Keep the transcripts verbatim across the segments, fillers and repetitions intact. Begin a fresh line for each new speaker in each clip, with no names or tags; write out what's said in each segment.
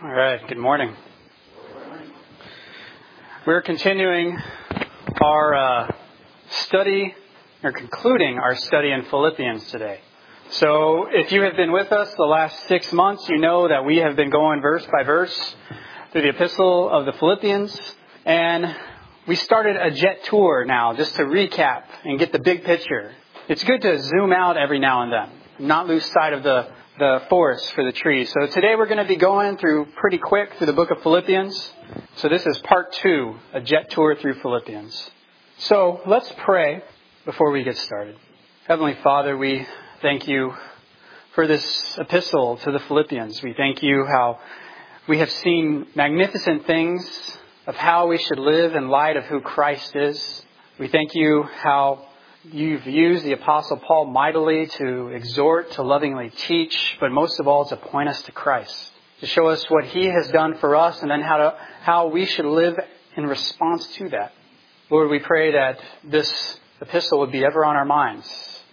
All right, good morning. We're continuing our uh, study, or concluding our study in Philippians today. So if you have been with us the last six months, you know that we have been going verse by verse through the epistle of the Philippians. And we started a jet tour now, just to recap and get the big picture. It's good to zoom out every now and then, not lose sight of the the forest for the trees. So today we're going to be going through pretty quick through the book of Philippians. So this is part two, a jet tour through Philippians. So let's pray before we get started. Heavenly Father, we thank you for this epistle to the Philippians. We thank you how we have seen magnificent things of how we should live in light of who Christ is. We thank you how you've used the Apostle Paul mightily to exhort, to lovingly teach, but most of all to point us to Christ, to show us what He has done for us and then how to, how we should live in response to that. Lord, we pray that this epistle would be ever on our minds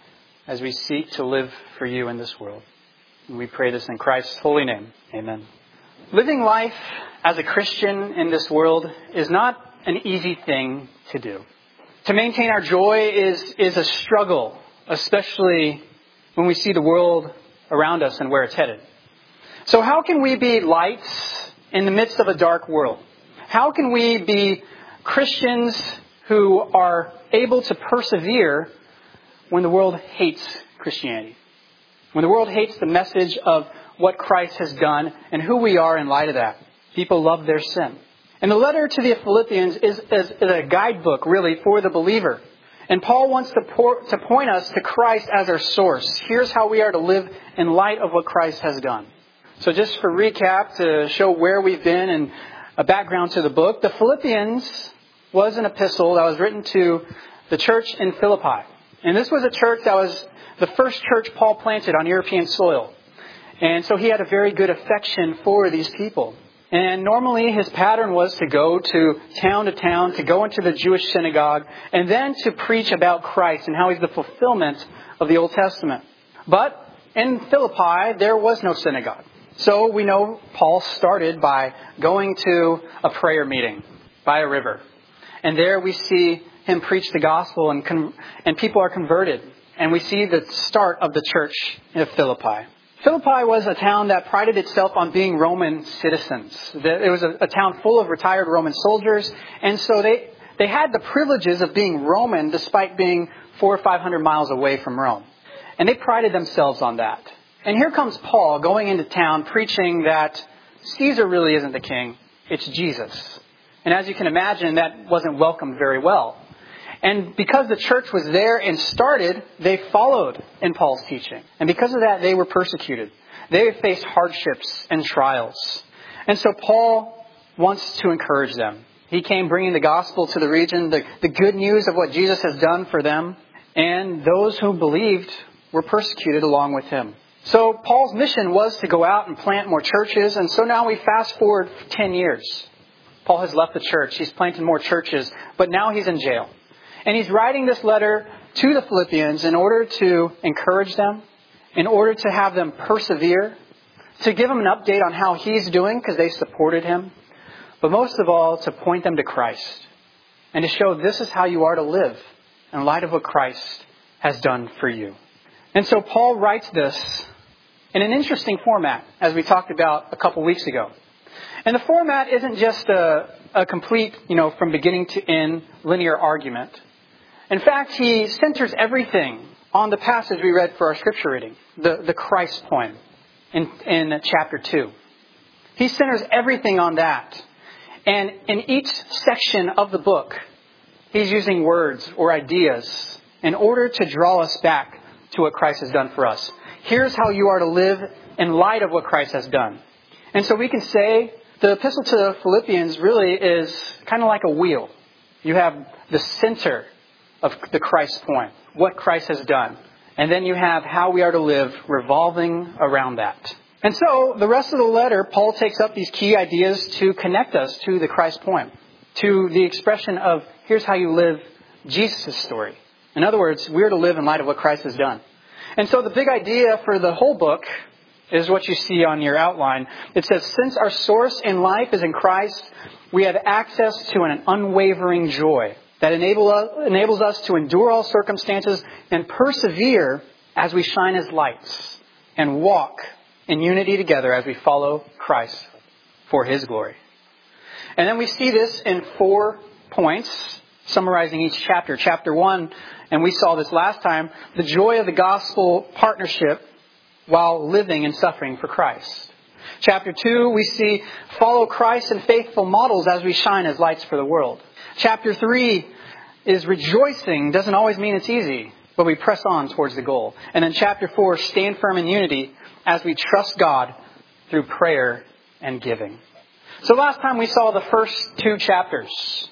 as we seek to live for You in this world. And we pray this in Christ's holy name. Amen. Living life as a Christian in this world is not an easy thing to do. To maintain our joy is, is a struggle, especially when we see the world around us and where it's headed. So how can we be lights in the midst of a dark world? How can we be Christians who are able to persevere when the world hates Christianity? When the world hates the message of what Christ has done and who we are in light of that. People love their sin. And the letter to the Philippians is, is, is a guidebook, really, for the believer. And Paul wants to, pour, to point us to Christ as our source. Here's how we are to live in light of what Christ has done. So just for recap, to show where we've been and a background to the book, the Philippians was an epistle that was written to the church in Philippi. And this was a church that was the first church Paul planted on European soil. And so he had a very good affection for these people. And normally his pattern was to go to town to town, to go into the Jewish synagogue, and then to preach about Christ and how He's the fulfillment of the Old Testament. But in Philippi, there was no synagogue. So we know Paul started by going to a prayer meeting by a river. And there we see him preach the gospel and, con- and people are converted. And we see the start of the church in Philippi. Philippi was a town that prided itself on being Roman citizens. It was a, a town full of retired Roman soldiers. And so they, they had the privileges of being Roman despite being four or five hundred miles away from Rome. And they prided themselves on that. And here comes Paul going into town preaching that Caesar really isn't the king. It's Jesus. And as you can imagine, that wasn't welcomed very well. And because the church was there and started, they followed in Paul's teaching. And because of that, they were persecuted. They faced hardships and trials. And so Paul wants to encourage them. He came bringing the gospel to the region, the, the good news of what Jesus has done for them. And those who believed were persecuted along with him. So Paul's mission was to go out and plant more churches. And so now we fast forward ten years. Paul has left the church. He's planted more churches. But now he's in jail. And he's writing this letter to the Philippians in order to encourage them, in order to have them persevere, to give them an update on how he's doing because they supported him, but most of all, to point them to Christ and to show this is how you are to live in light of what Christ has done for you. And so Paul writes this in an interesting format, as we talked about a couple weeks ago. And the format isn't just a, a complete, you know, from beginning to end linear argument. In fact, he centers everything on the passage we read for our scripture reading, the, the Christ poem in, in chapter two. He centers everything on that. And in each section of the book, he's using words or ideas in order to draw us back to what Christ has done for us. Here's how you are to live in light of what Christ has done. And so we can say the epistle to the Philippians really is kind of like a wheel. You have the center of the Christ point, what Christ has done. And then you have how we are to live revolving around that. And so the rest of the letter, Paul takes up these key ideas to connect us to the Christ point, to the expression of here's how you live Jesus' story. In other words, we're to live in light of what Christ has done. And so the big idea for the whole book is what you see on your outline. It says, since our source in life is in Christ, we have access to an unwavering joy that enable us, enables us to endure all circumstances and persevere as we shine as lights and walk in unity together as we follow Christ for His glory. And then we see this in four points, summarizing each chapter. Chapter one, and we saw this last time, the joy of the gospel partnership while living and suffering for Christ. Chapter two, we see follow Christ and faithful models as we shine as lights for the world. Chapter three is rejoicing. Doesn't always mean it's easy, but we press on towards the goal. And then chapter four, stand firm in unity as we trust God through prayer and giving. So last time we saw the first two chapters.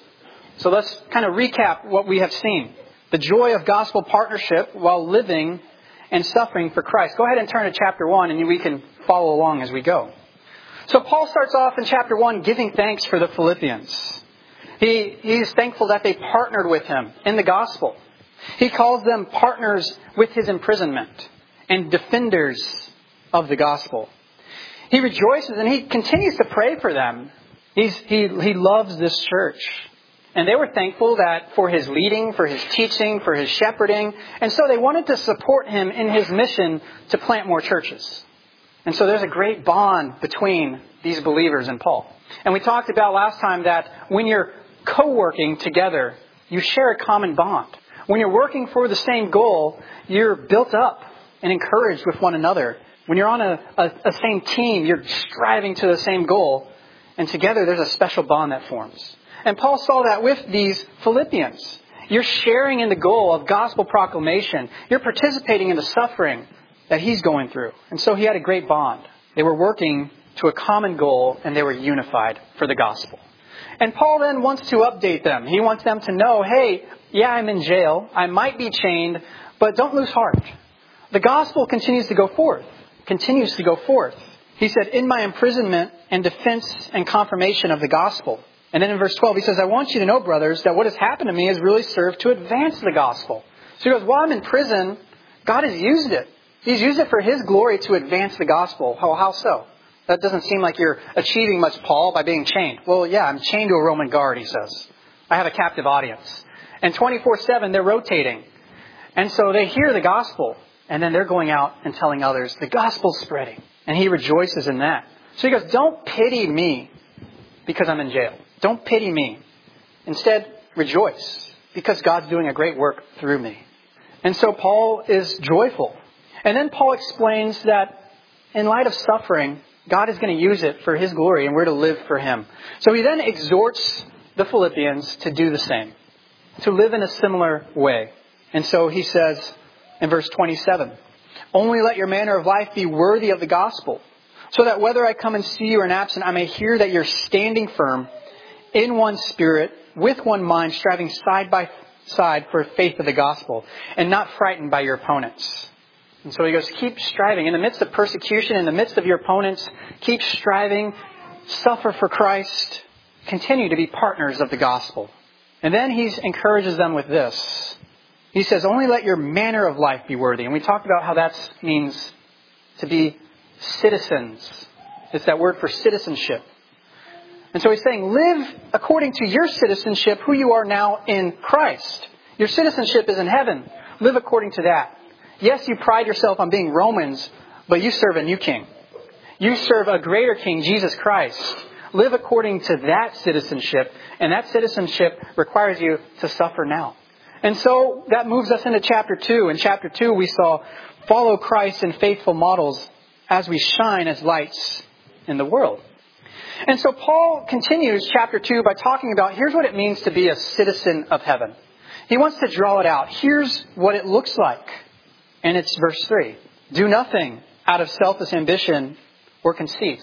So let's kind of recap what we have seen. The joy of gospel partnership while living and suffering for Christ. Go ahead and turn to chapter one and we can follow along as we go. So Paul starts off in chapter one giving thanks for the Philippians. He, he's thankful that they partnered with him in the gospel. He calls them partners with his imprisonment and defenders of the gospel. He rejoices and he continues to pray for them. He's, he, he loves this church. And they were thankful that for his leading, for his teaching, for his shepherding. And so they wanted to support him in his mission to plant more churches. And so there's a great bond between these believers and Paul. And we talked about last time that when you're co-working together, you share a common bond. When you're working for the same goal, you're built up and encouraged with one another. When you're on a, a, a same team, you're striving to the same goal. And together there's a special bond that forms. And Paul saw that with these Philippians. You're sharing in the goal of gospel proclamation. You're participating in the suffering that he's going through. And so he had a great bond. They were working to a common goal and they were unified for the gospel. And Paul then wants to update them. He wants them to know, hey, yeah, I'm in jail. I might be chained, but don't lose heart. The gospel continues to go forth. Continues to go forth. He said, in my imprisonment and defense and confirmation of the gospel. And then in verse twelve, he says, I want you to know, brothers, that what has happened to me has really served to advance the gospel. So he goes, while I'm in prison, God has used it. He's used it for His glory to advance the gospel. How, how so? That doesn't seem like you're achieving much, Paul, by being chained. Well, yeah, I'm chained to a Roman guard, he says. I have a captive audience. And twenty-four seven, they're rotating. And so they hear the gospel. And then they're going out and telling others, the gospel's spreading. And he rejoices in that. So he goes, don't pity me because I'm in jail. Don't pity me. Instead, rejoice because God's doing a great work through me. And so Paul is joyful. And then Paul explains that in light of suffering, God is going to use it for His glory and we're to live for Him. So he then exhorts the Philippians to do the same, to live in a similar way. And so he says in verse twenty-seven, only let your manner of life be worthy of the gospel, so that whether I come and see you or am absent, I may hear that you're standing firm in one spirit, with one mind, striving side by side for faith of the gospel, and not frightened by your opponents. And so he goes, keep striving. In the midst of persecution, in the midst of your opponents, keep striving, suffer for Christ, continue to be partners of the gospel. And then he encourages them with this. He says, only let your manner of life be worthy. And we talked about how that means to be citizens. It's that word for citizenship. And so he's saying, live according to your citizenship, who you are now in Christ. Your citizenship is in heaven. Live according to that. Yes, you pride yourself on being Romans, but you serve a new king. You serve a greater king, Jesus Christ. Live according to that citizenship, and that citizenship requires you to suffer now. And so that moves us into chapter two. In chapter two, we saw follow Christ in faithful models as we shine as lights in the world. And so Paul continues chapter two by talking about here's what it means to be a citizen of heaven. He wants to draw it out. Here's what it looks like. And it's verse three. Do nothing out of selfish ambition or conceit,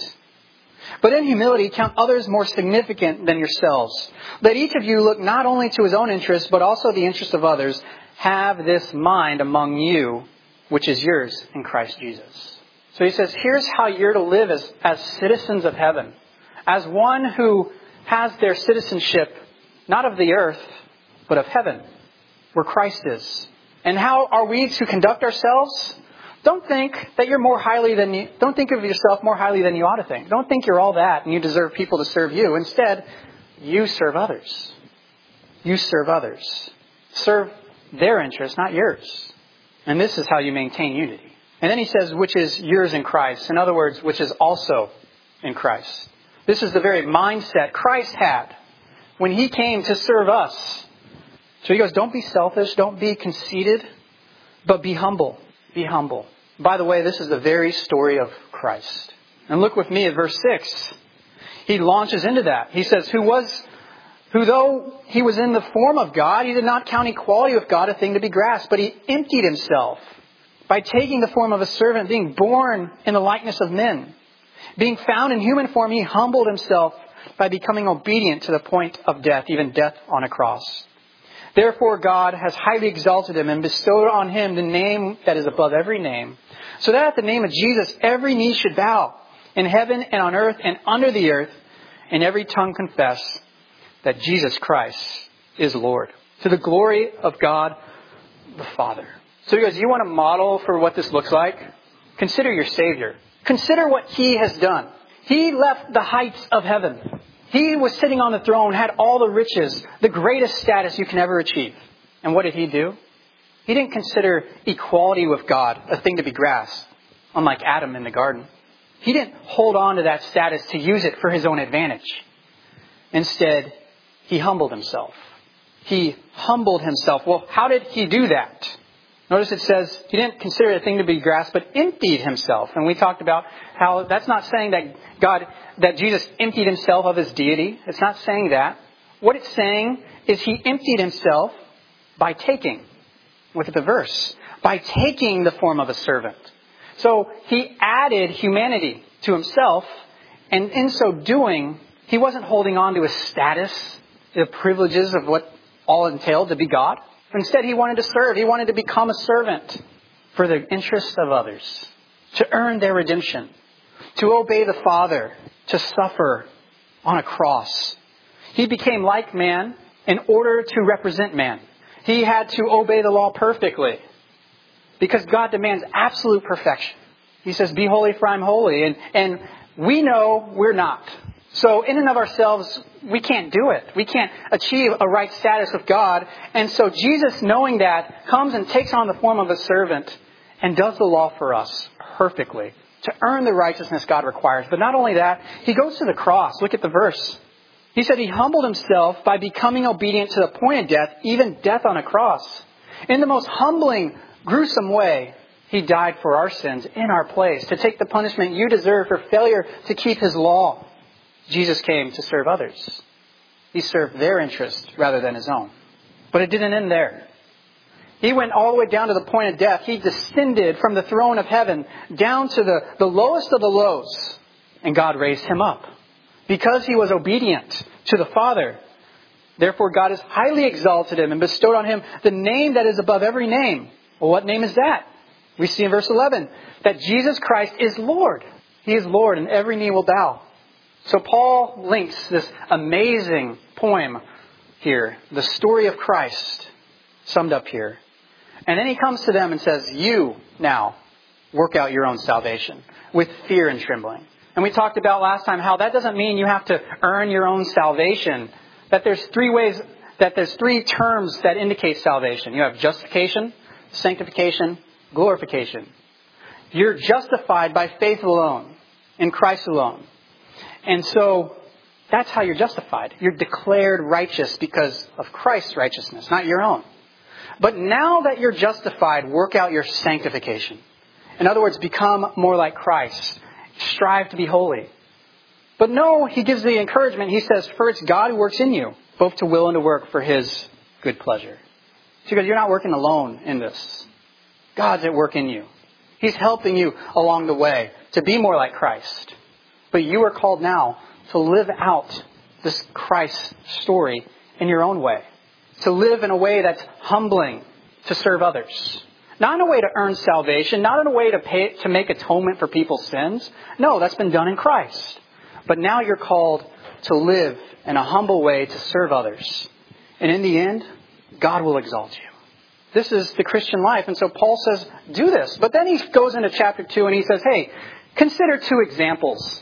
but in humility count others more significant than yourselves. Let each of you look not only to his own interests, but also the interests of others. Have this mind among you, which is yours in Christ Jesus. So he says, here's how you're to live as, as citizens of heaven. As one who has their citizenship, not of the earth, but of heaven, where Christ is. And how are we to conduct ourselves? Don't think that you're more highly than you, don't think of yourself more highly than you ought to think. Don't think you're all that and you deserve people to serve you. Instead, you serve others. You serve others. Serve their interests, not yours. And this is how you maintain unity. And then he says, which is yours in Christ. In other words, which is also in Christ. This is the very mindset Christ had when he came to serve us. So he goes, don't be selfish, don't be conceited, but be humble. Be humble. By the way, this is the very story of Christ. And look with me at verse six. He launches into that. He says, who was, who though he was in the form of God, he did not count equality with God a thing to be grasped, but he emptied himself by taking the form of a servant, being born in the likeness of men. Being found in human form, he humbled himself by becoming obedient to the point of death, even death on a cross. Therefore, God has highly exalted him and bestowed on him the name that is above every name, so that at the name of Jesus, every knee should bow in heaven and on earth and under the earth, and every tongue confess that Jesus Christ is Lord, to the glory of God the Father. So he goes, you want a model for what this looks like? Consider your Savior. Consider what he has done. He left the heights of heaven. He was sitting on the throne, had all the riches, the greatest status you can ever achieve. And what did he do? He didn't consider equality with God a thing to be grasped, unlike Adam in the garden. He didn't hold on to that status to use it for his own advantage. Instead, he humbled himself. He humbled himself. Well, how did he do that? Notice it says he didn't consider it a thing to be grasped, but emptied himself. And we talked about how that's not saying that God, that Jesus emptied himself of his deity. It's not saying that. What it's saying is he emptied himself by taking. Look at the verse. By taking the form of a servant. So he added humanity to himself, and in so doing, he wasn't holding on to his status, the privileges of what all entailed to be God. Instead, he wanted to serve. He wanted to become a servant for the interests of others, to earn their redemption, to obey the Father, to suffer on a cross. He became like man in order to represent man. He had to obey the law perfectly because God demands absolute perfection. He says, be holy for I'm holy. And, and we know we're not. So in and of ourselves, we can't do it. We can't achieve a right status with God. And so Jesus, knowing that, comes and takes on the form of a servant and does the law for us perfectly to earn the righteousness God requires. But not only that, he goes to the cross. Look at the verse. He said he humbled himself by becoming obedient to the point of death, even death on a cross. In the most humbling, gruesome way, he died for our sins in our place to take the punishment you deserve for failure to keep his law. Jesus came to serve others. He served their interests rather than his own. But it didn't end there. He went all the way down to the point of death. He descended from the throne of heaven down to the, the lowest of the lows. And God raised him up. Because he was obedient to the Father. Therefore God has highly exalted him and bestowed on him the name that is above every name. Well, what name is that? We see in verse eleven that Jesus Christ is Lord. He is Lord and every knee will bow. So Paul links this amazing poem here, the story of Christ, summed up here. And then he comes to them and says, you now work out your own salvation with fear and trembling. And we talked about last time how that doesn't mean you have to earn your own salvation. That there's three ways, that there's three terms that indicate salvation. You have justification, sanctification, glorification. You're justified by faith alone, in Christ alone. And so that's how you're justified. You're declared righteous because of Christ's righteousness, not your own. But now that you're justified, work out your sanctification. In other words, become more like Christ. Strive to be holy. But no, he gives the encouragement. He says, for it's God who works in you, both to will and to work for his good pleasure. So because you're not working alone in this. God's at work in you. He's helping you along the way to be more like Christ. But you are called now to live out this Christ story in your own way. To live in a way that's humbling to serve others. Not in a way to earn salvation. Not in a way to pay, to make atonement for people's sins. No, that's been done in Christ. But now you're called to live in a humble way to serve others. And in the end, God will exalt you. This is the Christian life. And so Paul says, do this. But then he goes into chapter two and he says, hey, consider two examples.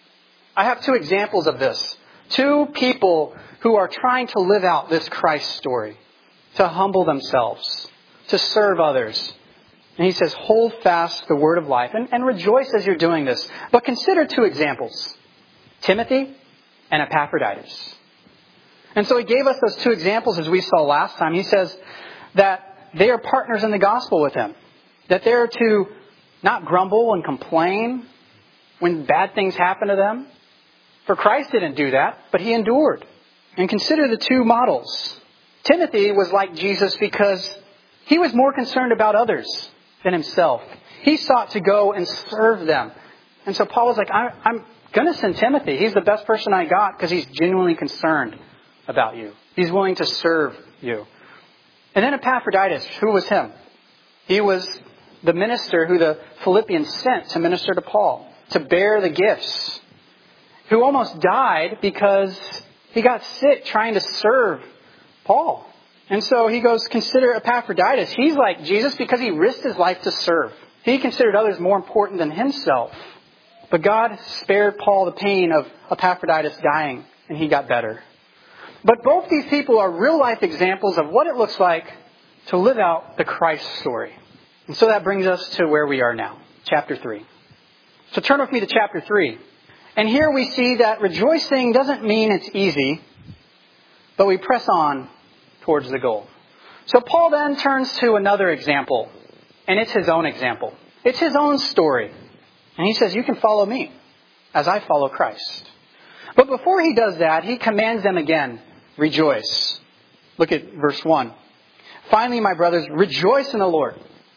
I have two examples of this. Two people who are trying to live out this Christ story, to humble themselves, to serve others. And he says, hold fast the word of life and, and rejoice as you're doing this. But consider two examples, Timothy and Epaphroditus. And so he gave us those two examples as we saw last time. He says that they are partners in the gospel with him, that they're to not grumble and complain when bad things happen to them. For Christ didn't do that, but he endured. And consider the two models. Timothy was like Jesus because he was more concerned about others than himself. He sought to go and serve them. And so Paul was like, I, I'm going to send Timothy. He's the best person I got because he's genuinely concerned about you. He's willing to serve you. And then Epaphroditus, who was him? He was the minister who the Philippians sent to minister to Paul, to bear the gifts, who almost died because he got sick trying to serve Paul. And so he goes, consider Epaphroditus. He's like Jesus because he risked his life to serve. He considered others more important than himself. But God spared Paul the pain of Epaphroditus dying, and he got better. But both these people are real-life examples of what it looks like to live out the Christ story. And so that brings us to where we are now, chapter three. So turn with me to chapter three. And here we see that rejoicing doesn't mean it's easy, but we press on towards the goal. So Paul then turns to another example, and it's his own example. It's his own story. And he says, you can follow me as I follow Christ. But before he does that, he commands them again, rejoice. Look at verse one. Finally, my brothers, rejoice in the Lord.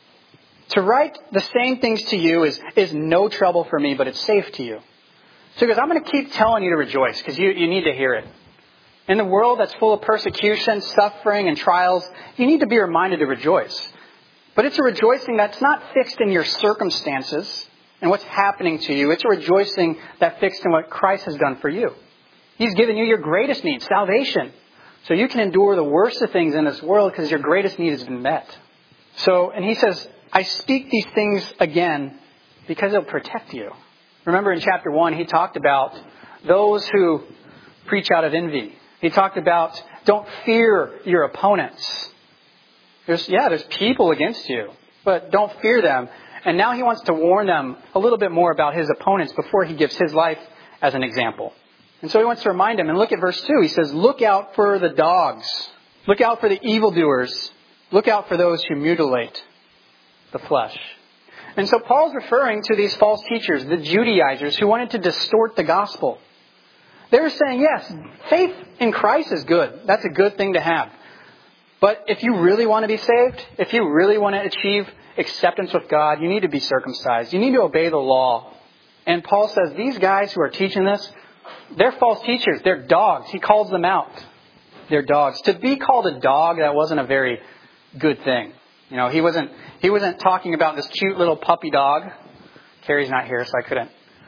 To write the same things to you is, is no trouble for me, but it's safe to you. So he goes, I'm going to keep telling you to rejoice because you, you need to hear it. In the world that's full of persecution, suffering, and trials, you need to be reminded to rejoice. But it's a rejoicing that's not fixed in your circumstances and what's happening to you. It's a rejoicing that's fixed in what Christ has done for you. He's given you your greatest need, salvation. So you can endure the worst of things in this world because your greatest need has been met. So, and he says, I speak these things again because it'll protect you. Remember in chapter one, he talked about those who preach out of envy. He talked about don't fear your opponents. There's, yeah, there's people against you, but don't fear them. And now he wants to warn them a little bit more about his opponents before he gives his life as an example. And so he wants to remind them. And look at verse two. He says, look out for the dogs. Look out for the evildoers. Look out for those who mutilate the flesh. And so Paul's referring to these false teachers, the Judaizers, who wanted to distort the gospel. They were saying, yes, faith in Christ is good. That's a good thing to have. But if you really want to be saved, if you really want to achieve acceptance with God, you need to be circumcised. You need to obey the law. And Paul says these guys who are teaching this, they're false teachers. They're dogs. He calls them out. They're dogs. To be called a dog, that wasn't a very good thing. You know, he wasn't he wasn't talking about this cute little puppy dog. Carrie's not here, so I couldn't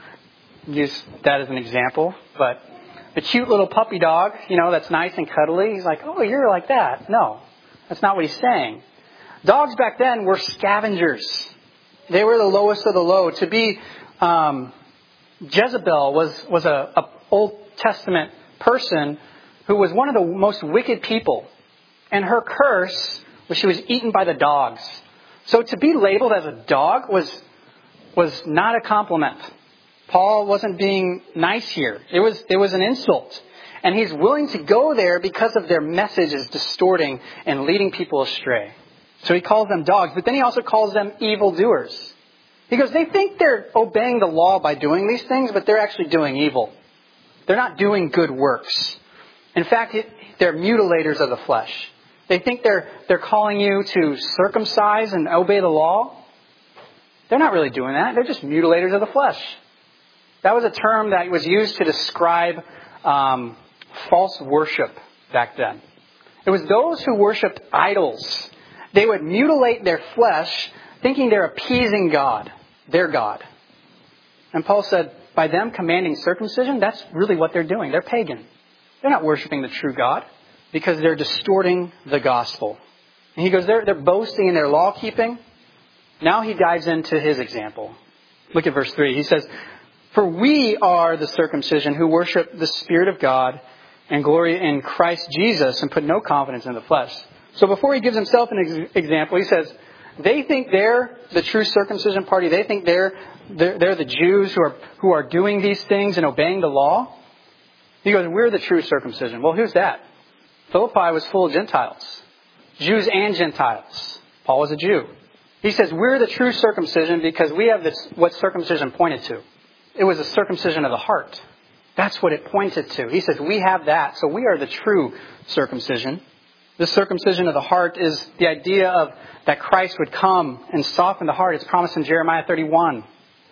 use that as an example. But the cute little puppy dog, you know, that's nice and cuddly. He's like, oh, you're like that. No, that's not what he's saying. Dogs back then were scavengers. They were the lowest of the low. To be um, Jezebel was was a, a Old Testament person who was one of the most wicked people, and her curse was she was eaten by the dogs. So to be labeled as a dog was was not a compliment. Paul wasn't being nice here. It was it was an insult. And he's willing to go there because of their message is distorting and leading people astray. So he calls them dogs, but then he also calls them evildoers. He goes, they think they're obeying the law by doing these things, but they're actually doing evil. They're not doing good works. In fact, they're mutilators of the flesh. They think they're they're calling you to circumcise and obey the law. They're not really doing that. They're just mutilators of the flesh. That was a term that was used to describe um, false worship back then. It was those who worshipped idols. They would mutilate their flesh, thinking they're appeasing God, their God. And Paul said, by them commanding circumcision, that's really what they're doing. They're pagan. They're not worshiping the true God because they're distorting the gospel. And he goes, they're, they're boasting in their law keeping. Now he dives into his example. Look at verse three. He says, for we are the circumcision who worship the Spirit of God and glory in Christ Jesus and put no confidence in the flesh. So before he gives himself an ex- example, he says, they think they're the true circumcision party. They think they're, they're, they're the Jews who are, who are doing these things and obeying the law. He goes, we're the true circumcision. Well, who's that? Philippi was full of Gentiles. Jews and Gentiles. Paul was a Jew. He says, we're the true circumcision because we have this, what circumcision pointed to. It was a circumcision of the heart. That's what it pointed to. He says, we have that, so we are the true circumcision. The circumcision of the heart is the idea of that Christ would come and soften the heart. It's promised in Jeremiah thirty-one.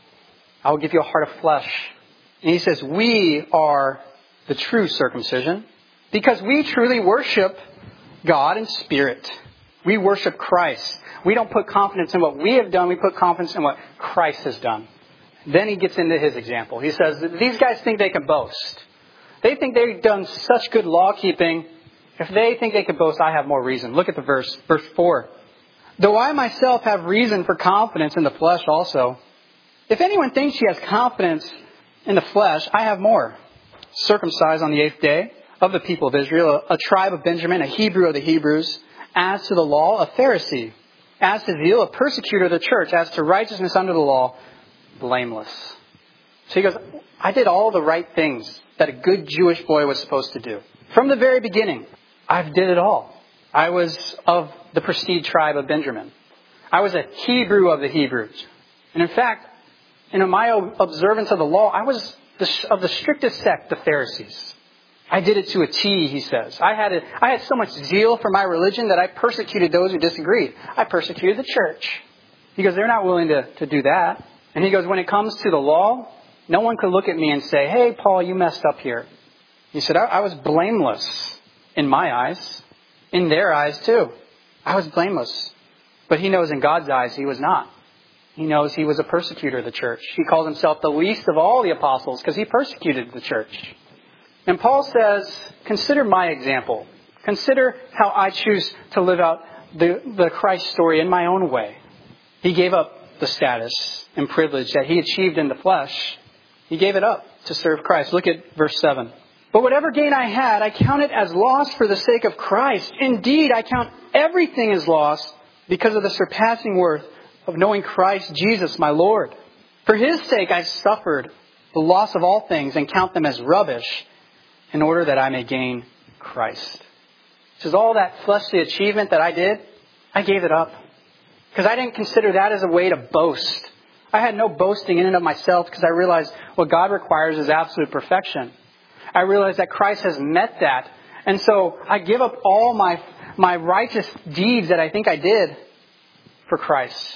I will give you a heart of flesh. And he says, we are the true circumcision because we truly worship God in spirit. We worship Christ. We don't put confidence in what we have done. We put confidence in what Christ has done. Then he gets into his example. He says, these guys think they can boast. They think they've done such good law keeping. If they think they can boast, I have more reason. Look at the verse, verse four. Though I myself have reason for confidence in the flesh also, if anyone thinks he has confidence in the flesh, I have more. Circumcised on the eighth day, of the people of Israel, a, a tribe of Benjamin, a Hebrew of the Hebrews, as to the law, a Pharisee, as to zeal, a persecutor of the church, as to righteousness under the law, blameless. So he goes, I did all the right things that a good Jewish boy was supposed to do. From the very beginning, I did it all. I was of the prestige tribe of Benjamin. I was a Hebrew of the Hebrews. And in fact, in my observance of the law, I was the, of the strictest sect, the Pharisees. I did it to a T, he says. I had a, I had so much zeal for my religion that I persecuted those who disagreed. I persecuted the church. He goes, they're not willing to, to do that. And he goes, when it comes to the law, no one could look at me and say, hey, Paul, you messed up here. He said, I, I was blameless in my eyes, in their eyes too. I was blameless. But he knows in God's eyes he was not. He knows he was a persecutor of the church. He calls himself the least of all the apostles because he persecuted the church. And Paul says, consider my example. Consider how I choose to live out the, the Christ story in my own way. He gave up the status and privilege that he achieved in the flesh. He gave it up to serve Christ. Look at verse seven. But whatever gain I had, I count it as loss for the sake of Christ. Indeed, I count everything as loss because of the surpassing worth of knowing Christ Jesus, my Lord. For his sake I've suffered the loss of all things and count them as rubbish in order that I may gain Christ. He says, all that fleshly achievement that I did, I gave it up. Because I didn't consider that as a way to boast. I had no boasting in and of myself because I realized what God requires is absolute perfection. I realized that Christ has met that. And so I give up all my, my righteous deeds that I think I did for Christ.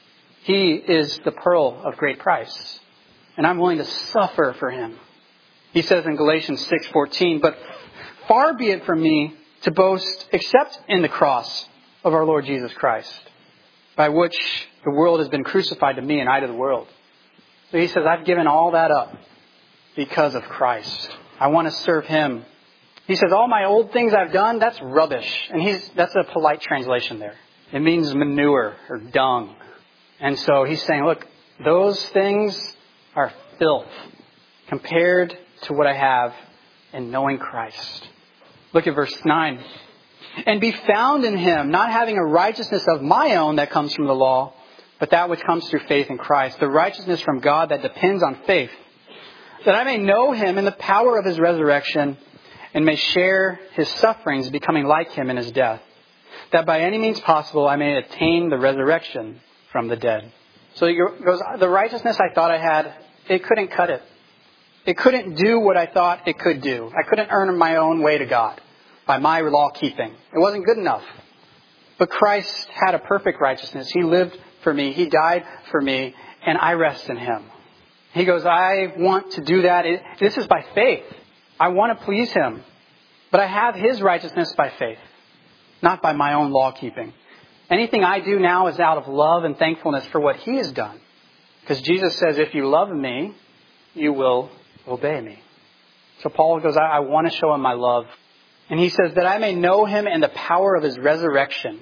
He is the pearl of great price. And I'm willing to suffer for him. He says in Galatians six fourteen, but far be it from me to boast except in the cross of our Lord Jesus Christ, by which the world has been crucified to me and I to the world. So he says, I've given all that up because of Christ. I want to serve him. He says, all my old things I've done, that's rubbish. And he's that's a polite translation there. It means manure or dung. And so he's saying, look, those things are filth compared to what I have in knowing Christ. Look at verse nine. And be found in him, not having a righteousness of my own that comes from the law, but that which comes through faith in Christ, the righteousness from God that depends on faith, that I may know him in the power of his resurrection and may share his sufferings, becoming like him in his death, that by any means possible I may attain the resurrection from the dead. So he goes, the righteousness I thought I had, it couldn't cut it. It couldn't do what I thought it could do. I couldn't earn my own way to God by my law keeping. It wasn't good enough. But Christ had a perfect righteousness. He lived for me. He died for me. And I rest in him. He goes, I want to do that. It, this is by faith. I want to please him. But I have his righteousness by faith, not by my own law keeping. Anything I do now is out of love and thankfulness for what he has done. Because Jesus says, if you love me, you will obey me. So Paul goes, I, I want to show him my love. And he says that I may know him and the power of his resurrection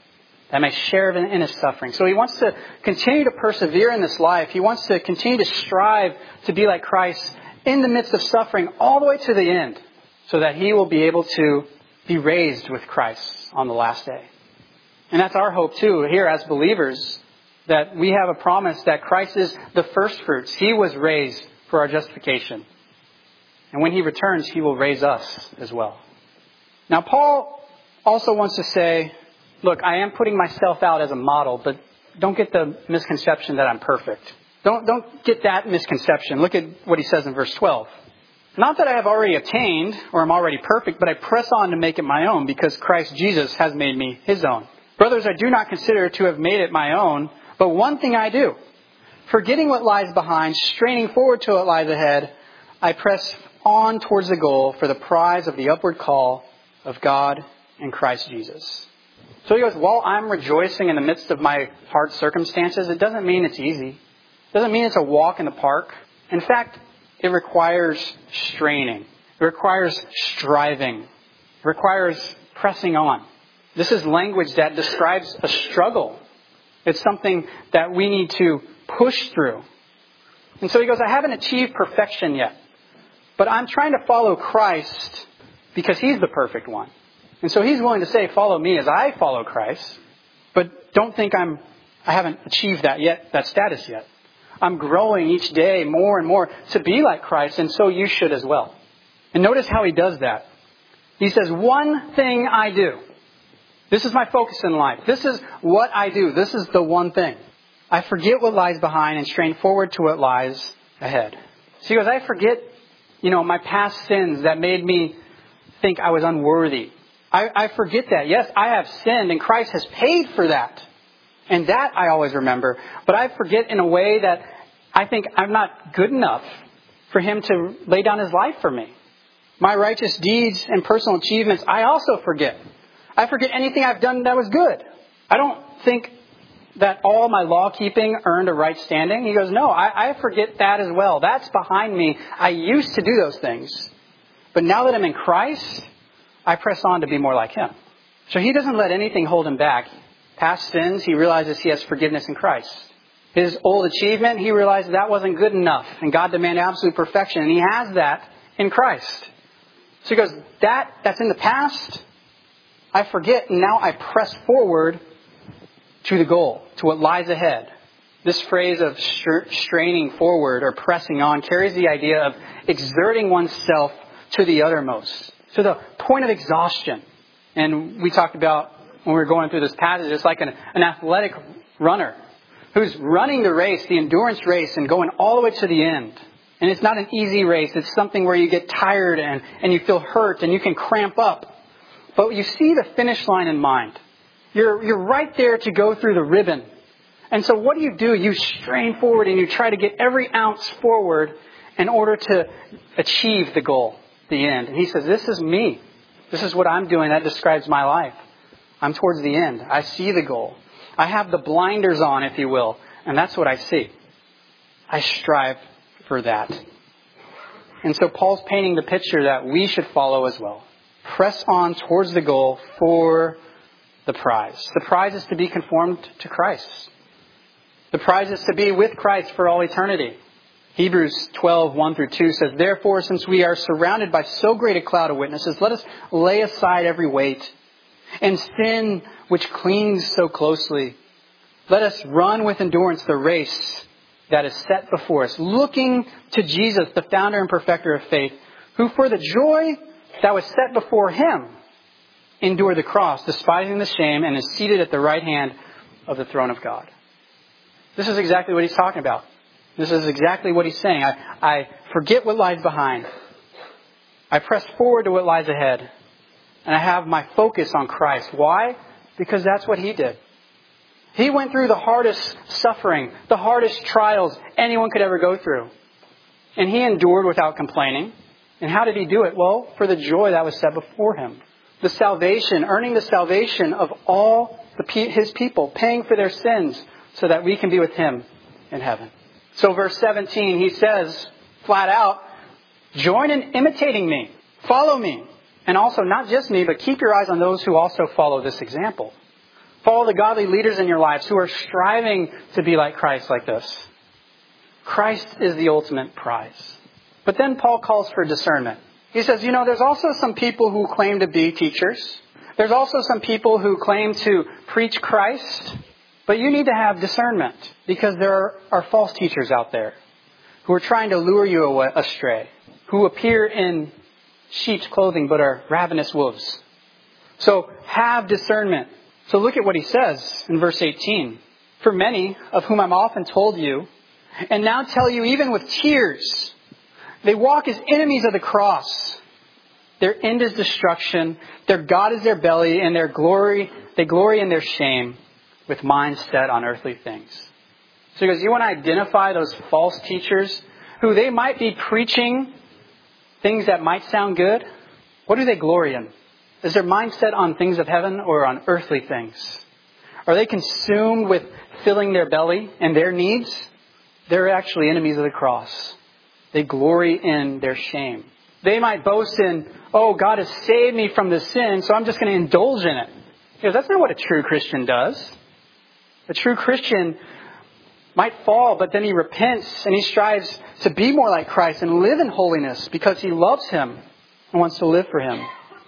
that I may share in, in his suffering. So he wants to continue to persevere in this life. He wants to continue to strive to be like Christ in the midst of suffering all the way to the end, so that he will be able to be raised with Christ on the last day. And that's our hope too here as believers, that we have a promise that Christ is the first fruits. He was raised for our justification. And when he returns, he will raise us as well. Now, Paul also wants to say, look, I am putting myself out as a model, but don't get the misconception that I'm perfect. Don't, don't get that misconception. Look at what he says in verse twelve. Not that I have already attained or am already perfect, but I press on to make it my own because Christ Jesus has made me his own. Brothers, I do not consider to have made it my own, but one thing I do, forgetting what lies behind, straining forward to what lies ahead, I press on towards the goal for the prize of the upward call of God in Christ Jesus. So he goes, while I'm rejoicing in the midst of my hard circumstances, it doesn't mean it's easy. It doesn't mean it's a walk in the park. In fact, it requires straining. It requires striving. It requires pressing on. This is language that describes a struggle. It's something that we need to push through. And so he goes, I haven't achieved perfection yet, but I'm trying to follow Christ because he's the perfect one. And so he's willing to say, follow me as I follow Christ. But don't think I'm, I haven't achieved that yet, that status yet. I'm growing each day more and more to be like Christ, and so you should as well. And notice how he does that. He says, one thing I do. This is my focus in life. This is what I do. This is the one thing. I forget what lies behind and strain forward to what lies ahead. So he goes, I forget, you know, my past sins that made me think I was unworthy. I, I forget that. Yes, I have sinned and Christ has paid for that. And that I always remember. But I forget in a way that I think I'm not good enough for him to lay down his life for me. My righteous deeds and personal achievements, I also forget. I forget anything I've done that was good. I don't think that all my law keeping earned a right standing. He goes, no, I, I forget that as well. That's behind me. I used to do those things. But now that I'm in Christ, I press on to be more like him. So he doesn't let anything hold him back. Past sins, he realizes he has forgiveness in Christ. His old achievement, he realizes that wasn't good enough. And God demanded absolute perfection. And he has that in Christ. So he goes, that, that's in the past. I forget, and now I press forward to the goal, to what lies ahead. This phrase of straining forward or pressing on carries the idea of exerting oneself to the uttermost, to the point of exhaustion. And we talked about when we were going through this passage, it's like an, an athletic runner who's running the race, the endurance race, and going all the way to the end. And it's not an easy race. It's something where you get tired and, and you feel hurt and you can cramp up. But you see the finish line in mind. You're, you're right there to go through the ribbon. And so what do you do? You strain forward and you try to get every ounce forward in order to achieve the goal, the end. And he says, this is me. This is what I'm doing. That describes my life. I'm towards the end. I see the goal. I have the blinders on, if you will. And that's what I see. I strive for that. And so Paul's painting the picture that we should follow as well. Press on towards the goal for the prize. The prize is to be conformed to Christ. The prize is to be with Christ for all eternity. Hebrews twelve, one through two says, therefore, since we are surrounded by so great a cloud of witnesses, let us lay aside every weight and sin which clings so closely. Let us run with endurance the race that is set before us, looking to Jesus, the founder and perfecter of faith, who for the joy that was set before him endured the cross, despising the shame, and is seated at the right hand of the throne of God. This is exactly what he's talking about. This is exactly what he's saying. I, I forget what lies behind. I press forward to what lies ahead. And I have my focus on Christ. Why? Because that's what he did. He went through the hardest suffering, the hardest trials anyone could ever go through. And he endured without complaining. And how did he do it? Well, for the joy that was set before him. The salvation, earning the salvation of all the, his people, paying for their sins so that we can be with him in heaven. So verse seventeen, he says flat out, join in imitating me. Follow me. And also not just me, but keep your eyes on those who also follow this example. Follow the godly leaders in your lives who are striving to be like Christ like this. Christ is the ultimate prize. But then Paul calls for discernment. He says, you know, there's also some people who claim to be teachers. There's also some people who claim to preach Christ. But you need to have discernment because there are, are false teachers out there who are trying to lure you away, astray, who appear in sheep's clothing but are ravenous wolves. So have discernment. So look at what he says in verse eighteen. For many, of whom I'm often told you, and now tell you even with tears, they walk as enemies of the cross. Their end is destruction. Their God is their belly, and their glory, they glory in their shame, with minds set on earthly things. So he goes, you want to identify those false teachers who they might be preaching things that might sound good? What do they glory in? Is their mind set on things of heaven or on earthly things? Are they consumed with filling their belly and their needs? They're actually enemies of the cross. They glory in their shame. They might boast in, oh, God has saved me from this sin, so I'm just going to indulge in it. You know, that's not what a true Christian does. A true Christian might fall, but then he repents and he strives to be more like Christ and live in holiness because he loves Him and wants to live for Him.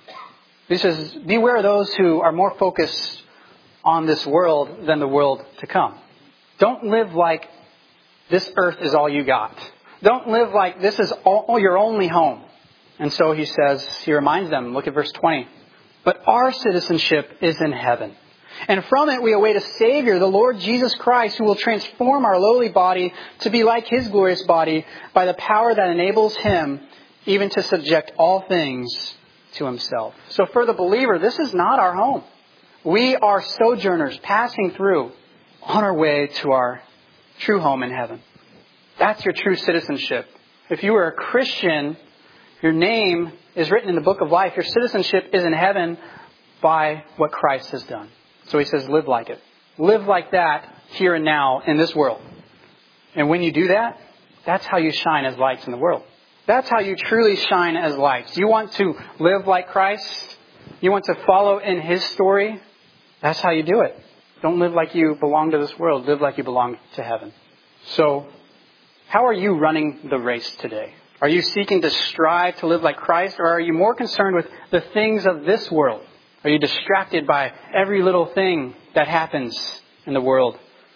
He says, beware of those who are more focused on this world than the world to come. Don't live like this earth is all you got. Don't live like this is all your only home. And so he says, he reminds them, look at verse twenty. But our citizenship is in heaven. And from it we await a Savior, the Lord Jesus Christ, who will transform our lowly body to be like His glorious body by the power that enables Him even to subject all things to Himself. So for the believer, this is not our home. We are sojourners passing through on our way to our true home in heaven. That's your true citizenship. If you are a Christian, your name is written in the book of life. Your citizenship is in heaven by what Christ has done. So he says, live like it. Live like that here and now in this world. And when you do that, that's how you shine as lights in the world. That's how you truly shine as lights. You want to live like Christ? You want to follow in His story? That's how you do it. Don't live like you belong to this world. Live like you belong to heaven. So, how are you running the race today? Are you seeking to strive to live like Christ, or are you more concerned with the things of this world? Are you distracted by every little thing that happens in the world?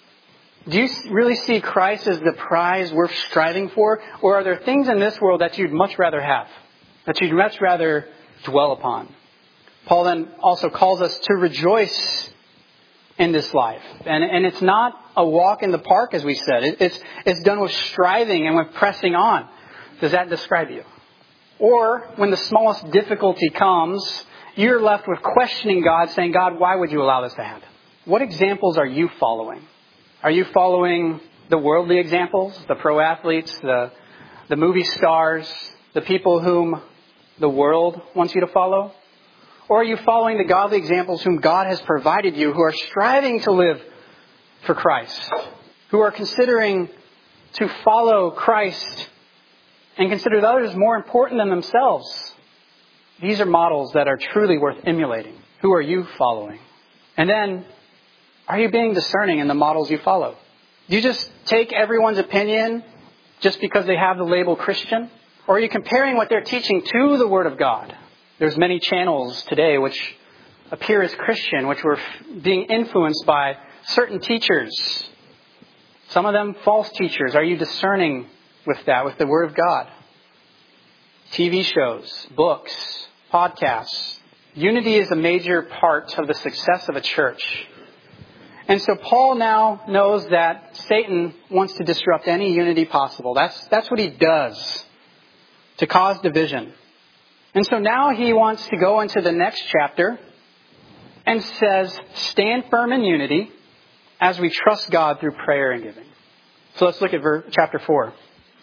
Do you really see Christ as the prize worth striving for? Or are there things in this world that you'd much rather have? That you'd much rather dwell upon? Paul then also calls us to rejoice in this life. And, and it's not a walk in the park, as we said. It, it's, it's done with striving and with pressing on. Does that describe you? Or when the smallest difficulty comes, you're left with questioning God, saying, God, why would you allow this to happen? What examples are you following? Are you following the worldly examples, the pro athletes, the, the movie stars, the people whom the world wants you to follow? Or are you following the godly examples whom God has provided you, who are striving to live for Christ, who are considering to follow Christ and consider others more important than themselves? These are models that are truly worth emulating. Who are you following? And then, are you being discerning in the models you follow? Do you just take everyone's opinion just because they have the label Christian? Or are you comparing what they're teaching to the Word of God? There's many channels today which appear as Christian, which were being influenced by certain teachers. Some of them false teachers. Are you discerning with that, with the Word of God? T V shows, books, podcasts. Unity is a major part of the success of a church. And so Paul now knows that Satan wants to disrupt any unity possible. That's, that's what he does to cause division. And so now he wants to go into the next chapter and says, stand firm in unity as we trust God through prayer and giving. So let's look at verse, chapter four.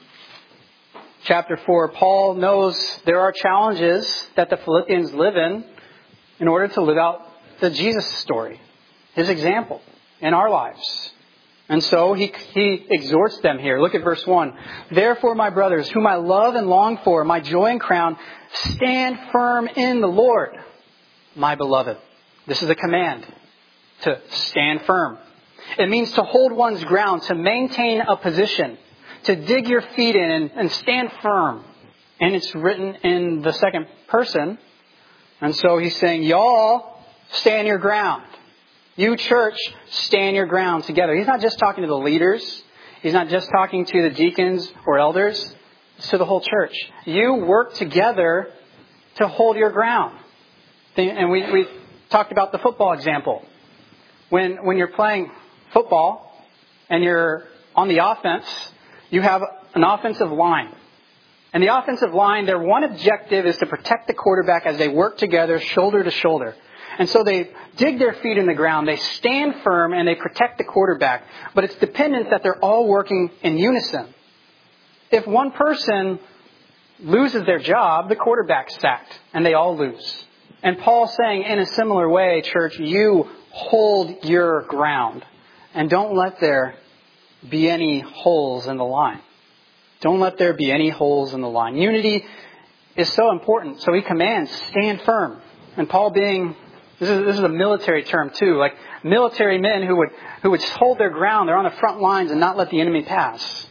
Chapter four, Paul knows there are challenges that the Philippians live in in order to live out the Jesus story, His example in our lives. And so he, he exhorts them here. Look at verse one. Therefore, my brothers, whom I love and long for, my joy and crown, stand firm in the Lord, my beloved. This is a command. to stand firm. It means to hold one's ground, to maintain a position, to dig your feet in and, and stand firm. And it's written in the second person. And so he's saying, y'all stand your ground. You church, stand your ground together. He's not just talking to the leaders. He's not just talking to the deacons or elders. It's to the whole church. You work together to hold your ground. And we, we talked about the football example. When, when you're playing football and you're on the offense, you have an offensive line. And the offensive line, their one objective is to protect the quarterback as they work together shoulder to shoulder. And so they dig their feet in the ground, they stand firm, and they protect the quarterback. But it's dependent that they're all working in unison. If one person loses their job, the quarterback's sacked, and they all lose. And Paul's saying, in a similar way, church, you hold your ground. And don't let there be any holes in the line. Don't let there be any holes in the line. Unity is so important. So he commands, stand firm. And Paul being, this is, this is a military term too, like military men who would, who would hold their ground. They're on the front lines and not let the enemy pass.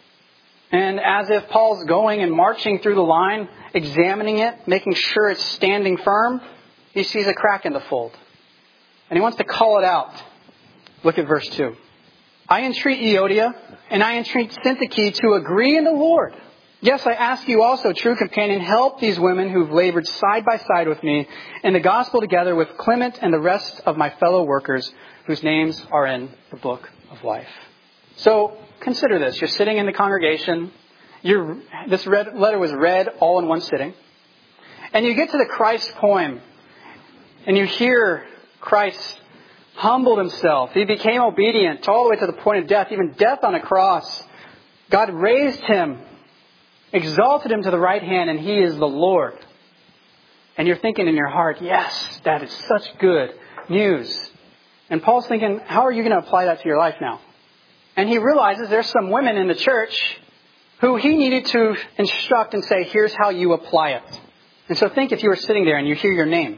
And as if Paul's going and marching through the line, examining it, making sure it's standing firm, he sees a crack in the fold. And he wants to call it out. Look at verse two. I entreat Euodia and I entreat Syntyche to agree in the Lord. Yes, I ask you also, true companion, help these women who've labored side by side with me in the gospel together with Clement and the rest of my fellow workers whose names are in the book of life. So consider this. You're sitting in the congregation. You're, this read, letter was read all in one sitting. And you get to the Christ poem and you hear Christ humbled himself. He became obedient all the way to the point of death, even death on a cross. God raised him, exalted him to the right hand, and he is the Lord. And you're thinking in your heart, yes, that is such good news. And Paul's thinking, how are you going to apply that to your life now? And he realizes there's some women in the church who he needed to instruct and say, here's how you apply it. And so think if you were sitting there and you hear your name.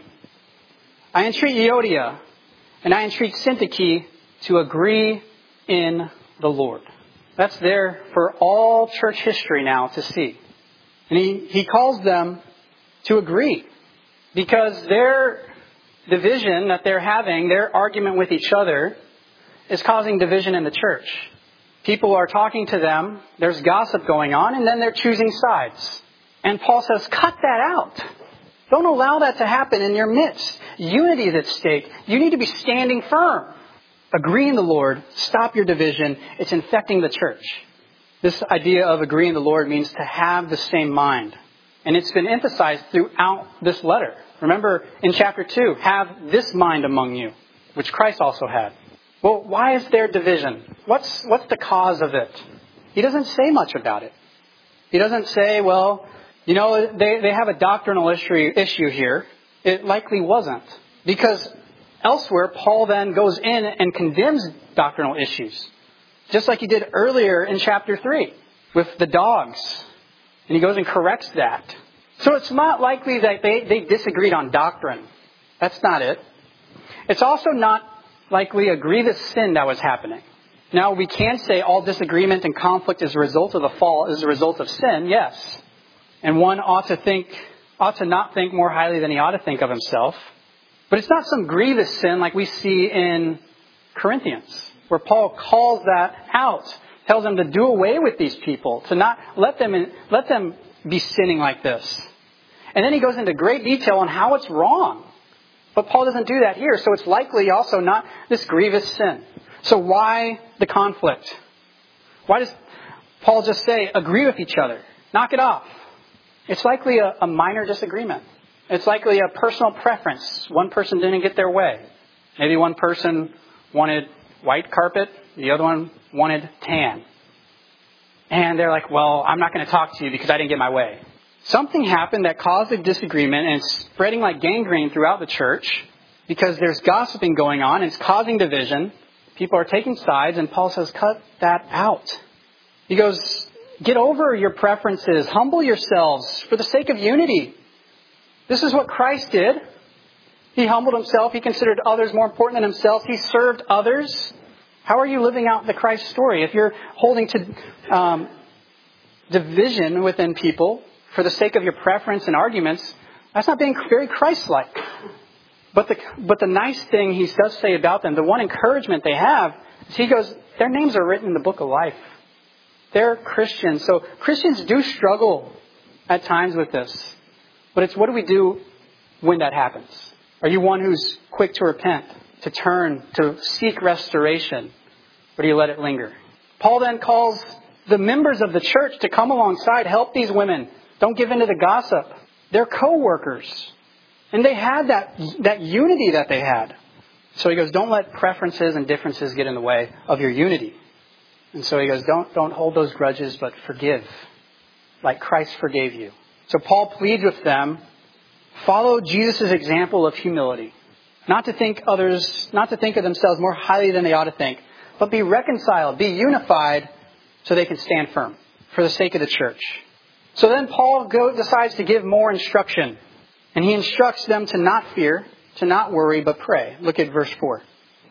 I entreat Euodia and I entreat Syntyche to agree in the Lord. That's there for all church history now to see. And he, he calls them to agree. Because their division that they're having, their argument with each other, is causing division in the church. People are talking to them, there's gossip going on, and then they're choosing sides. And Paul says, cut that out. Don't allow that to happen in your midst. Unity is at stake. You need to be standing firm. Agree in the Lord. Stop your division. It's infecting the church. This idea of agree in the Lord means to have the same mind. And it's been emphasized throughout this letter. Remember in chapter two, have this mind among you, which Christ also had. Well, why is there division? What's, what's the cause of it? He doesn't say much about it. He doesn't say, well, you know, they, they have a doctrinal issue, issue here. It likely wasn't. Because elsewhere, Paul then goes in and condemns doctrinal issues. Just like he did earlier in chapter three with the dogs. And he goes and corrects that. So it's not likely that they, they disagreed on doctrine. That's not it. It's also not likely a grievous sin that was happening. Now, we can say all disagreement and conflict is a result of the fall, is a result of sin, yes. And one ought to think, ought to not think more highly than he ought to think of himself. But it's not some grievous sin like we see in Corinthians, where Paul calls that out, tells them to do away with these people, to not let them in, let them be sinning like this. And then he goes into great detail on how it's wrong. But Paul doesn't do that here, so it's likely also not this grievous sin. So why the conflict? Why does Paul just say, agree with each other, knock it off? It's likely a, a minor disagreement. It's likely a personal preference. One person didn't get their way. Maybe one person wanted white carpet, the other one wanted tan. And they're like, well, I'm not going to talk to you because I didn't get my way. Something happened that caused a disagreement, and it's spreading like gangrene throughout the church because there's gossiping going on and it's causing division. People are taking sides, and Paul says, cut that out. He goes, get over your preferences. Humble yourselves for the sake of unity. This is what Christ did. He humbled himself. He considered others more important than himself. He served others. How are you living out the Christ story? If you're holding to um, division within people for the sake of your preference and arguments, that's not being very Christ-like. But the, but the nice thing he does say about them, the one encouragement they have, is he goes, their names are written in the book of life. They're Christians. So Christians do struggle at times with this. But it's what do we do when that happens? Are you one who's quick to repent, to turn, to seek restoration? Or do you let it linger? Paul then calls the members of the church to come alongside, help these women. Don't give in to the gossip. They're co-workers. And they had that, that unity that they had. So he goes, don't let preferences and differences get in the way of your unity. And so he goes, don't, don't hold those grudges, but forgive, like Christ forgave you. So Paul pleads with them, follow Jesus' example of humility. Not to think others, not to think of themselves more highly than they ought to think, but be reconciled, be unified, so they can stand firm for the sake of the church. So then Paul go, decides to give more instruction. And he instructs them to not fear, to not worry, but pray. Look at verse four.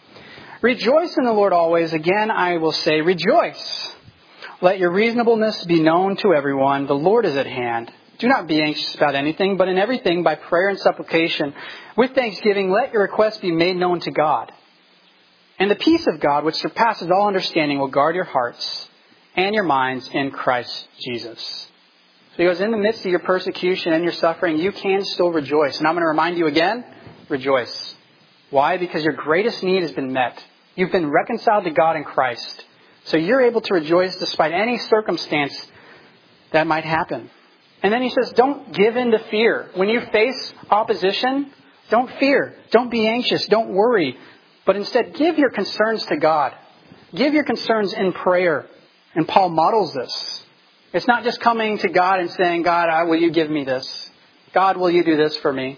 Rejoice in the Lord always. Again, I will say, rejoice. Let your reasonableness be known to everyone. The Lord is at hand. Do not be anxious about anything, but in everything, by prayer and supplication, with thanksgiving, let your requests be made known to God. And the peace of God, which surpasses all understanding, will guard your hearts and your minds in Christ Jesus. So he goes, in the midst of your persecution and your suffering, you can still rejoice. And I'm going to remind you again, rejoice. Why? Because your greatest need has been met. You've been reconciled to God in Christ. So you're able to rejoice despite any circumstance that might happen. And then he says, don't give in to fear. When you face opposition, don't fear. Don't be anxious. Don't worry. But instead, give your concerns to God. Give your concerns in prayer. And Paul models this. It's not just coming to God and saying, God, will you give me this? God, will you do this for me?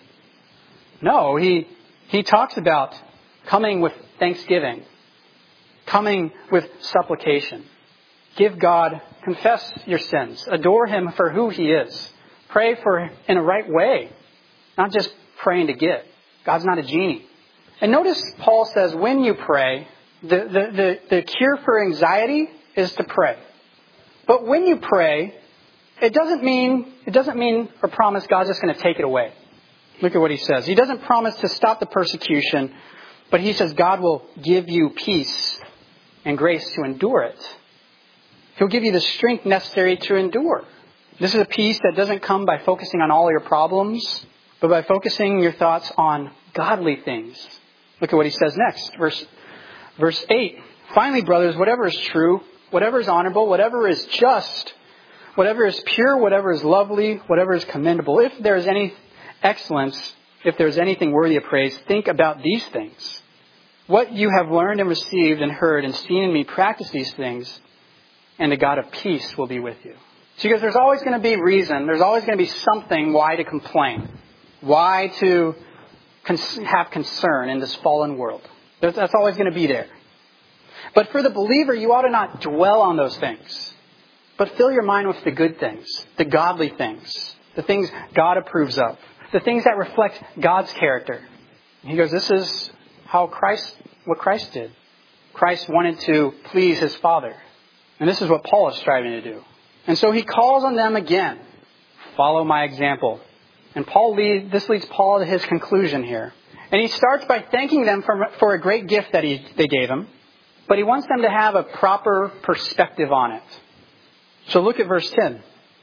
No, he he talks about coming with thanksgiving. Coming with supplication. Give God, confess your sins. Adore Him for who He is. Pray for in a right way. Not just praying to get. God's not a genie. And notice Paul says when you pray, the, the, the, the cure for anxiety is to pray. But when you pray, it doesn't mean it doesn't mean or promise God's just going to take it away. Look at what he says. He doesn't promise to stop the persecution, but he says God will give you peace and grace to endure it. He'll give you the strength necessary to endure. This is a peace that doesn't come by focusing on all your problems, but by focusing your thoughts on godly things. Look at what he says next. Verse, verse eight. Finally, brothers, whatever is true, whatever is honorable, whatever is just, whatever is pure, whatever is lovely, whatever is commendable, if there is any excellence, if there is anything worthy of praise, think about these things. What you have learned and received and heard and seen in me, practice these things, and the God of peace will be with you. So because there's always going to be reason, there's always going to be something why to complain, why to cons- have concern in this fallen world. That's, that's always going to be there. But for the believer, you ought to not dwell on those things, but fill your mind with the good things, the godly things, the things God approves of, the things that reflect God's character. And he goes, this is how Christ, what Christ did. Christ wanted to please his Father. And this is what Paul is striving to do. And so he calls on them again. Follow my example. And Paul lead, this leads Paul to his conclusion here. And he starts by thanking them for, for a great gift that he, they gave him. But he wants them to have a proper perspective on it. So look at verse ten.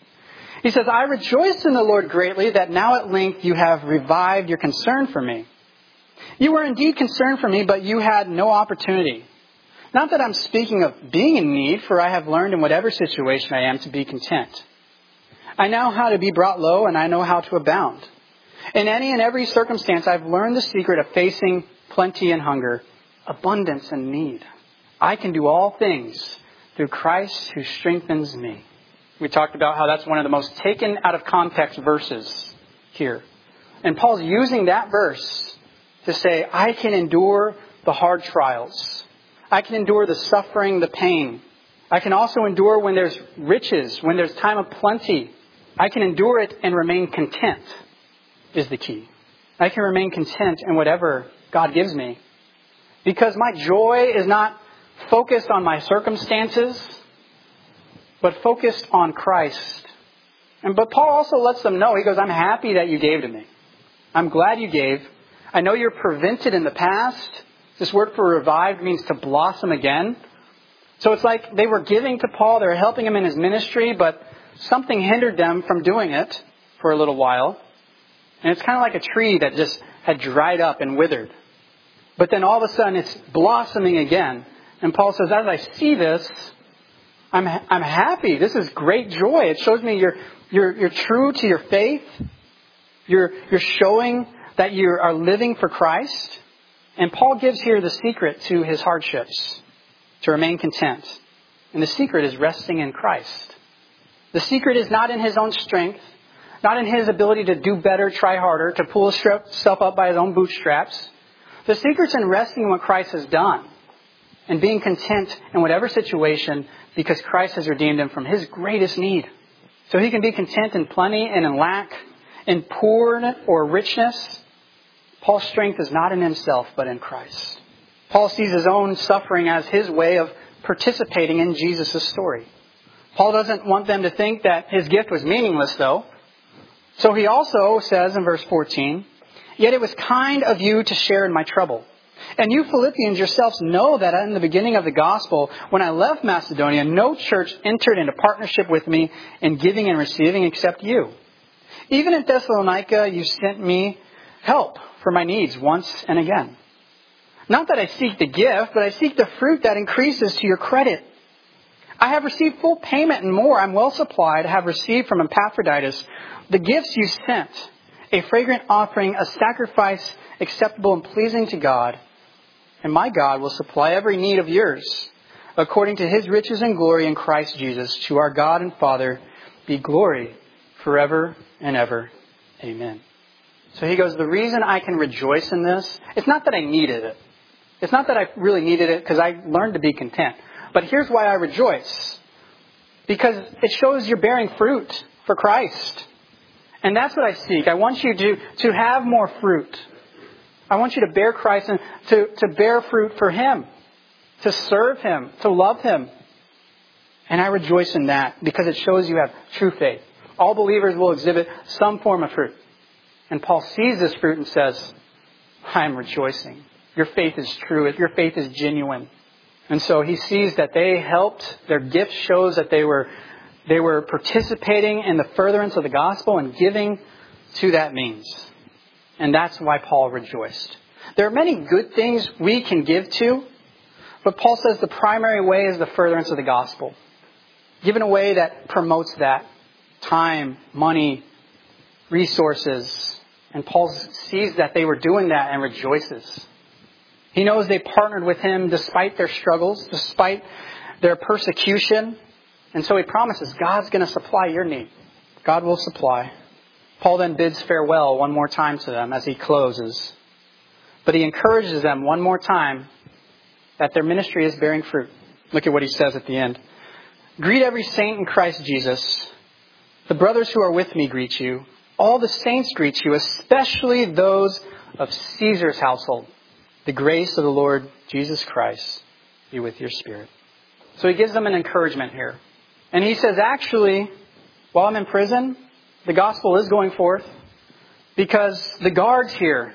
He says, I rejoice in the Lord greatly that now at length you have revived your concern for me. You were indeed concerned for me, but you had no opportunity. Not that I'm speaking of being in need, for I have learned in whatever situation I am to be content. I know how to be brought low, and I know how to abound. In any and every circumstance, I've learned the secret of facing plenty and hunger, abundance and need. I can do all things through Christ who strengthens me. We talked about how that's one of the most taken out of context verses here. And Paul's using that verse to say, I can endure the hard trials. I can endure the suffering, the pain. I can also endure when there's riches, when there's time of plenty. I can endure it and remain content is the key. I can remain content in whatever God gives me. Because my joy is not focused on my circumstances, but focused on Christ. And but Paul also lets them know, he goes, I'm happy that you gave to me. I'm glad you gave. I know you're prevented in the past. This word for revived means to blossom again. So it's like they were giving to Paul, they were helping him in his ministry, but something hindered them from doing it for a little while. And it's kind of like a tree that just had dried up and withered. But then all of a sudden it's blossoming again. And Paul says, as I see this, I'm I'm happy. This is great joy. It shows me you're you're you're true to your faith. You're you're showing that you are living for Christ. And Paul gives here the secret to his hardships, to remain content. And the secret is resting in Christ. The secret is not in his own strength, not in his ability to do better, try harder, to pull himself up by his own bootstraps. The secret's in resting in what Christ has done and being content in whatever situation because Christ has redeemed him from his greatest need. So he can be content in plenty and in lack, in poor or richness. Paul's strength is not in himself, but in Christ. Paul sees his own suffering as his way of participating in Jesus' story. Paul doesn't want them to think that his gift was meaningless, though. So he also says in verse fourteen, yet it was kind of you to share in my trouble. And you Philippians yourselves know that in the beginning of the gospel, when I left Macedonia, no church entered into partnership with me in giving and receiving except you. Even in Thessalonica, you sent me help for my needs once and again. Not that I seek the gift, but I seek the fruit that increases to your credit. I have received full payment and more. I'm well supplied. I have received from Epaphroditus the gifts you sent, a fragrant offering, a sacrifice acceptable and pleasing to God. And my God will supply every need of yours according to his riches and glory in Christ Jesus. To our God and Father be glory forever and ever. Amen. So he goes, the reason I can rejoice in this, it's not that I needed it. It's not that I really needed it because I learned to be content. But here's why I rejoice. Because it shows you're bearing fruit for Christ. And that's what I seek. I want you to, to have more fruit. I want you to bear Christ and to, to bear fruit for him. To serve him. To love him. And I rejoice in that because it shows you have true faith. All believers will exhibit some form of fruit. And Paul sees this fruit and says, I'm rejoicing. Your faith is true. Your faith is genuine. And so he sees that they helped. Their gift shows that they were they were participating in the furtherance of the gospel and giving to that means. And that's why Paul rejoiced. There are many good things we can give to, but Paul says the primary way is the furtherance of the gospel. Give in a way that promotes that. Time, money, resources. And Paul sees that they were doing that and rejoices. He knows they partnered with him despite their struggles, despite their persecution. And so he promises God's going to supply your need. God will supply. Paul then bids farewell one more time to them as he closes. But he encourages them one more time that their ministry is bearing fruit. Look at what he says at the end. Greet every saint in Christ Jesus. The brothers who are with me greet you. All the saints greet you, especially those of Caesar's household. The grace of the Lord Jesus Christ be with your spirit. So he gives them an encouragement here. And he says, actually, while I'm in prison, the gospel is going forth because the guards here,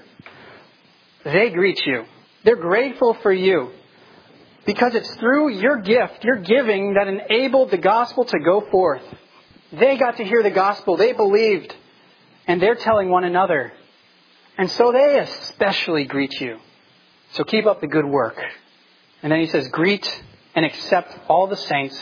they greet you. They're grateful for you because it's through your gift, your giving, that enabled the gospel to go forth. They got to hear the gospel. They believed. And they're telling one another. And so they especially greet you. So keep up the good work. And then he says, greet and accept all the saints.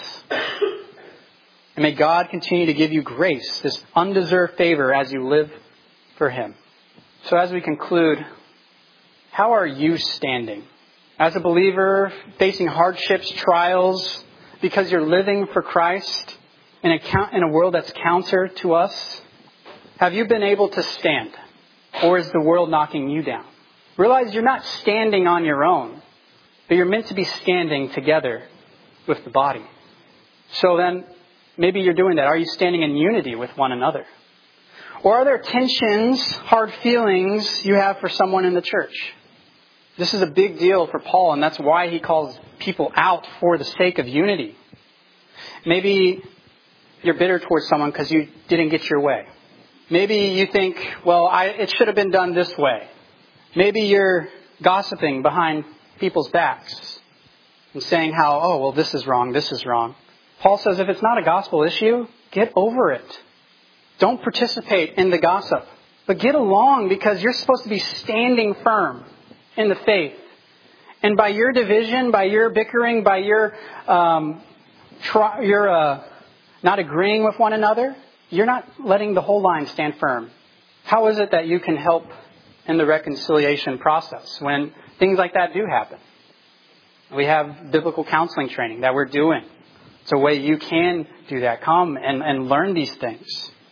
And may God continue to give you grace, this undeserved favor as you live for him. So as we conclude, how are you standing? As a believer, facing hardships, trials, because you're living for Christ in a, in a world that's counter to us? Have you been able to stand? Or is the world knocking you down? Realize you're not standing on your own, but you're meant to be standing together with the body. So then, maybe you're doing that. Are you standing in unity with one another? Or are there tensions, hard feelings you have for someone in the church? This is a big deal for Paul, and that's why he calls people out for the sake of unity. Maybe you're bitter towards someone because you didn't get your way. Maybe you think, well, I, it should have been done this way. Maybe you're gossiping behind people's backs and saying how, oh, well, this is wrong, this is wrong. Paul says if it's not a gospel issue, get over it. Don't participate in the gossip, but get along because you're supposed to be standing firm in the faith. And by your division, by your bickering, by your um, try, your uh, not agreeing with one another, you're not letting the whole line stand firm. How is it that you can help in the reconciliation process when things like that do happen? We have biblical counseling training that we're doing. It's a way you can do that. Come and, and learn these things.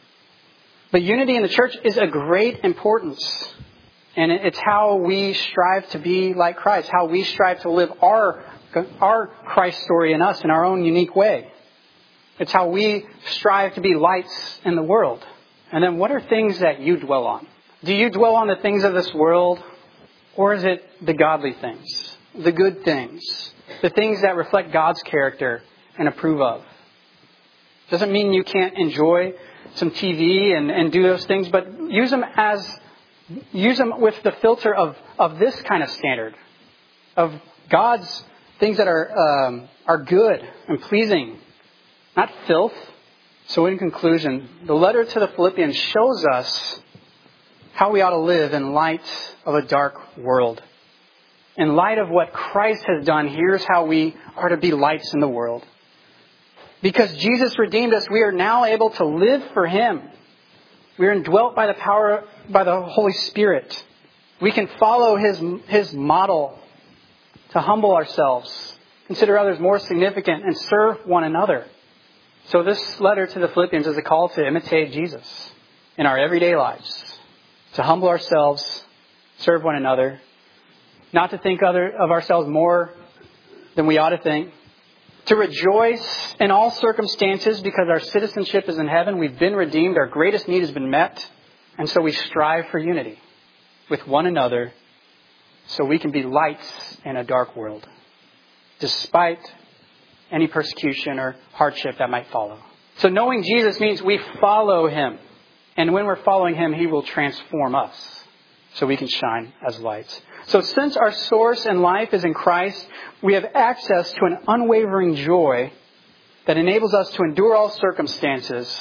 But unity in the church is a great importance. And it's how we strive to be like Christ. How we strive to live our, our Christ story in us in our own unique way. It's how we strive to be lights in the world. And then what are things that you dwell on? Do you dwell on the things of this world? Or is it the godly things? The good things? The things that reflect God's character and approve of? Doesn't mean you can't enjoy some T V and, and do those things, but use them as use them with the filter of, of this kind of standard. Of God's things that are um, are good and pleasing. Not filth. So in conclusion, the letter to the Philippians shows us how we ought to live in light of a dark world. In light of what Christ has done, here's how we are to be lights in the world. Because Jesus redeemed us, we are now able to live for Him. We are indwelt by the power, by the Holy Spirit. We can follow His, His model to humble ourselves, consider others more significant, and serve one another. So this letter to the Philippians is a call to imitate Jesus in our everyday lives. To humble ourselves, serve one another, not to think other of ourselves more than we ought to think. To rejoice in all circumstances because our citizenship is in heaven. We've been redeemed. Our greatest need has been met. And so we strive for unity with one another so we can be lights in a dark world, despite any persecution or hardship that might follow. So knowing Jesus means we follow Him. And when we're following Him, He will transform us so we can shine as lights. So since our source in life is in Christ, we have access to an unwavering joy that enables us to endure all circumstances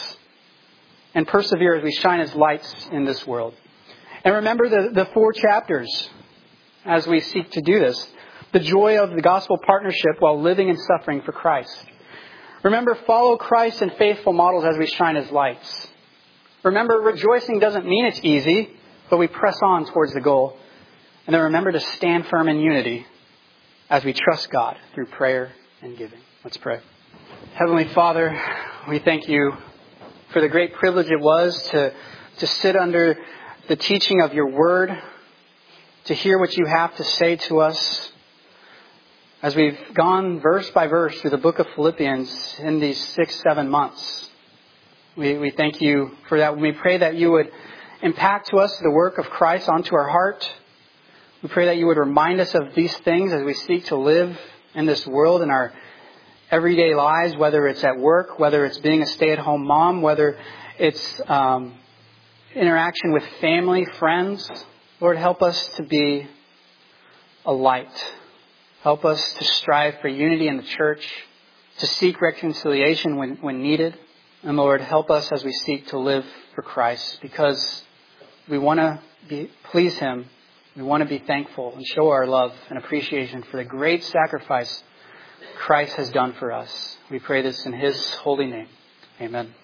and persevere as we shine as lights in this world. And remember the, the four chapters as we seek to do this. The joy of the gospel partnership while living and suffering for Christ. Remember, follow Christ in faithful models as we shine as lights. Remember, rejoicing doesn't mean it's easy, but we press on towards the goal. And then remember to stand firm in unity as we trust God through prayer and giving. Let's pray. Heavenly Father, we thank You for the great privilege it was to, to sit under the teaching of Your Word, to hear what You have to say to us as we've gone verse by verse through the book of Philippians in these six, seven months. We, we thank You for that. We pray that You would impact to us the work of Christ onto our heart. We pray that You would remind us of these things as we seek to live in this world in our everyday lives, whether it's at work, whether it's being a stay-at-home mom, whether it's um, interaction with family, friends. Lord, help us to be a light. Help us to strive for unity in the church, to seek reconciliation when, when needed. And Lord, help us as we seek to live for Christ, because we want to be, please Him. We want to be thankful and show our love and appreciation for the great sacrifice Christ has done for us. We pray this in His holy name. Amen.